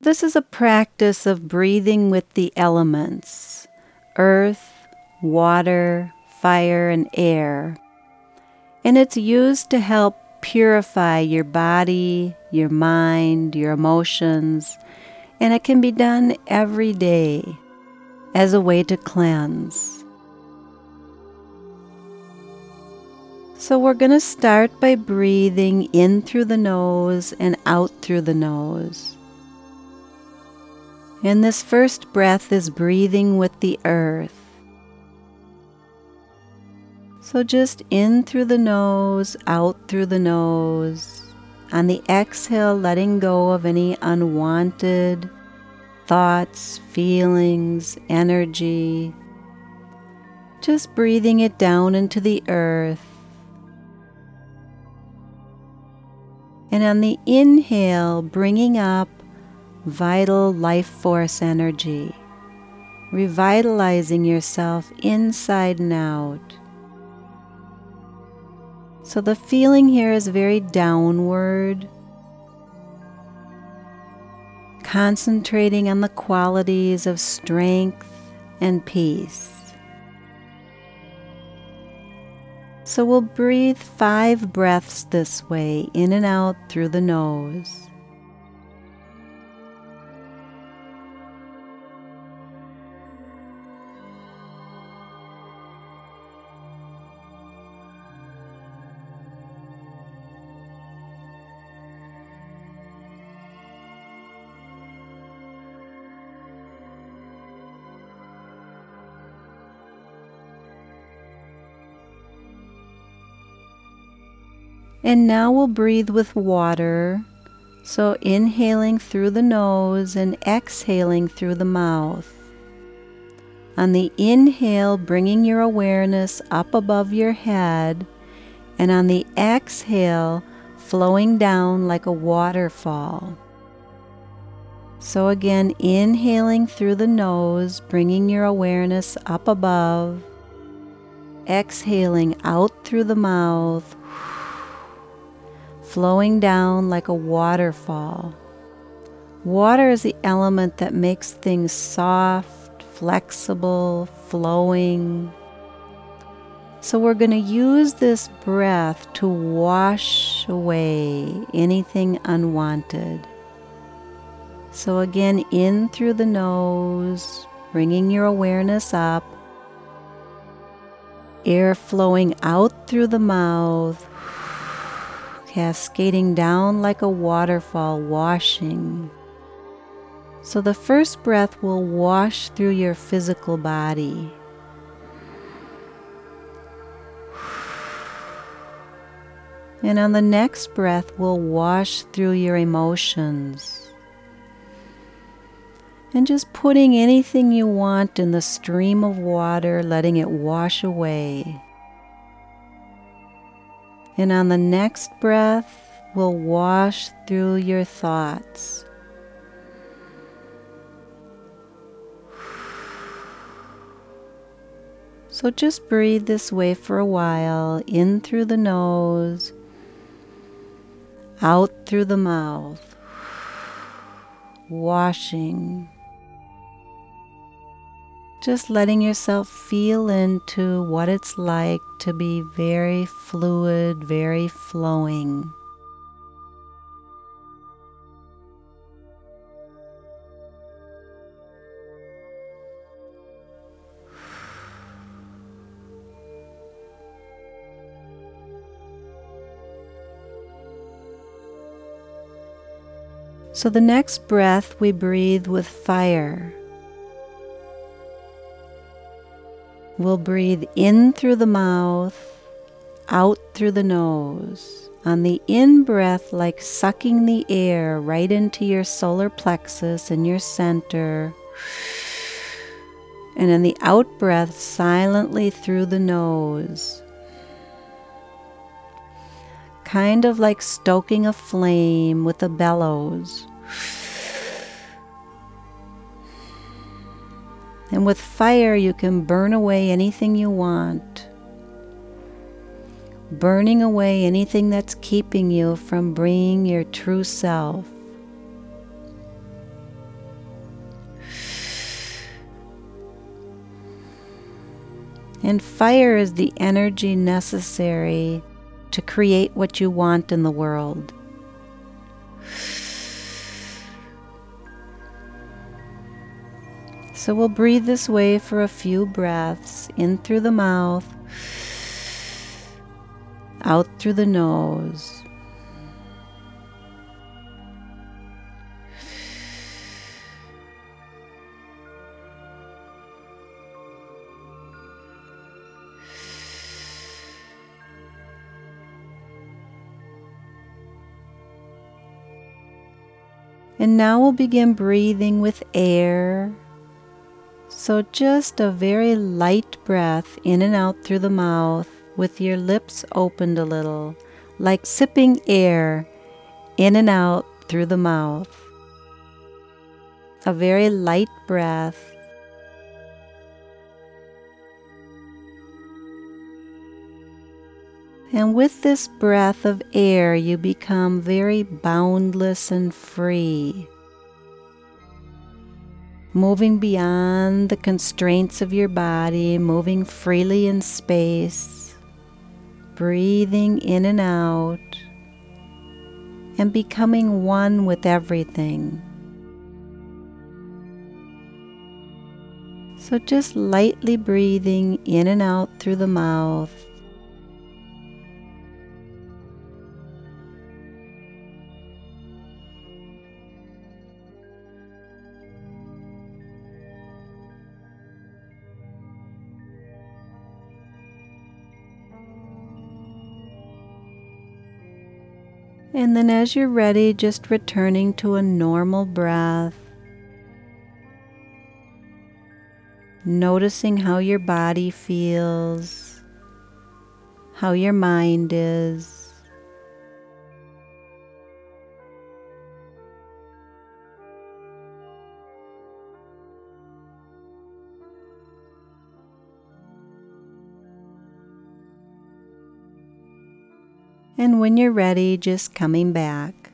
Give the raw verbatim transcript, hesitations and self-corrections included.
This is a practice of breathing with the elements, earth, water, fire, and air. And it's used to help purify your body, your mind, your emotions, and it can be done every day as a way to cleanse. So we're going to start by breathing in through the nose and out through the nose. And this first breath is breathing with the earth. So just in through the nose, out through the nose. On the exhale, letting go of any unwanted thoughts, feelings, energy. Just breathing it down into the earth. And on the inhale, bringing up vital life force energy, revitalizing yourself inside and out. So the feeling here is very downward, concentrating on the qualities of strength and peace. So we'll breathe five breaths this way, in and out through the nose. And now we'll breathe with water, so inhaling through the nose and exhaling through the mouth. On the inhale, bringing your awareness up above your head, and on the exhale, flowing down like a waterfall. So again, inhaling through the nose, bringing your awareness up above, exhaling out through the mouth, flowing down like a waterfall. Water is the element that makes things soft, flexible, flowing. So we're going to use this breath to wash away anything unwanted. So again, in through the nose, bringing your awareness up, air flowing out through the mouth, cascading down like a waterfall, washing. So the first breath will wash through your physical body. And on the next breath, we'll wash through your emotions. And just putting anything you want in the stream of water, letting it wash away. And on the next breath, we'll wash through your thoughts. So just breathe this way for a while, in through the nose, out through the mouth, washing. Just letting yourself feel into what it's like to be very fluid, very flowing. So the next breath we breathe with fire. We'll breathe in through the mouth, out through the nose. On the in-breath, like sucking the air right into your solar plexus and your center. And in the out-breath, silently through the nose. Kind of like stoking a flame with a bellows. And with fire, you can burn away anything you want. Burning away anything that's keeping you from being your true self. And fire is the energy necessary to create what you want in the world. So we'll breathe this way for a few breaths, in through the mouth, out through the nose. And now we'll begin breathing with air. So just a very light breath in and out through the mouth with your lips opened a little, like sipping air in and out through the mouth. A very light breath. And with this breath of air, you become very boundless and free, moving beyond the constraints of your body, moving freely in space, breathing in and out, and becoming one with everything. So just lightly breathing in and out through the mouth. And then as you're ready, just returning to a normal breath, noticing how your body feels, how your mind is. And when you're ready, just coming back.